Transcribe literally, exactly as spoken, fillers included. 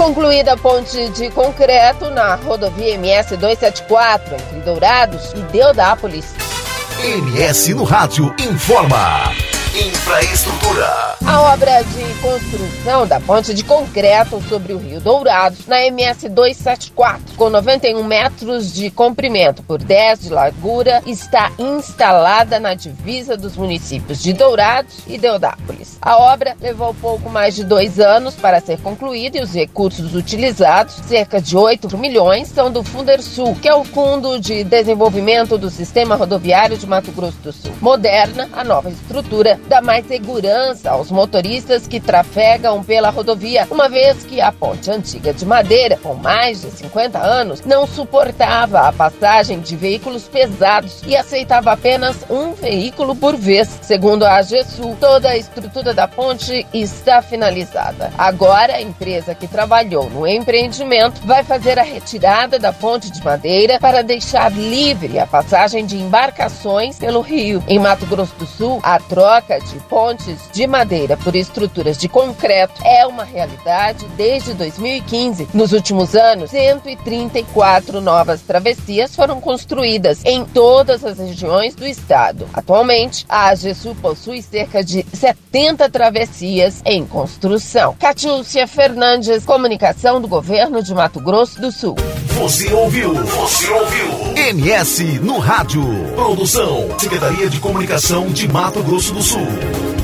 Concluída a ponte de concreto na rodovia M S duzentos e setenta e quatro, entre Dourados e Deodápolis. M S no Rádio informa. Infraestrutura. A obra de construção da ponte de concreto sobre o Rio Dourados, na M S duzentos e setenta e quatro, com noventa e um metros de comprimento por dez de largura, está instalada na divisa dos municípios de Dourados e Deodápolis. A obra levou pouco mais de dois anos para ser concluída e os recursos utilizados, cerca de oito milhões, são do Fundersul, que é o Fundo de Desenvolvimento do Sistema Rodoviário de Mato Grosso do Sul. Moderna, a nova estrutura dá mais segurança aos motoristas que trafegam pela rodovia, uma vez que a ponte antiga de madeira, com mais de cinquenta anos, não suportava a passagem de veículos pesados e aceitava apenas um veículo por vez. Segundo a AGESUL, toda a estrutura da ponte está finalizada. Agora, a empresa que trabalhou no empreendimento vai fazer a retirada da ponte de madeira para deixar livre a passagem de embarcações pelo rio. Em Mato Grosso do Sul, a troca de pontes de madeira por estruturas de concreto é uma realidade desde dois mil e quinze. Nos últimos anos, cento e trinta e quatro novas travessias foram construídas em todas as regiões do estado. Atualmente, a AGESUL possui cerca de setenta travessias em construção. Catiúcia Fernandes, comunicação do governo de Mato Grosso do Sul. Você ouviu? Você ouviu? M S no Rádio. Produção, Secretaria de Comunicação de Mato Grosso do Sul.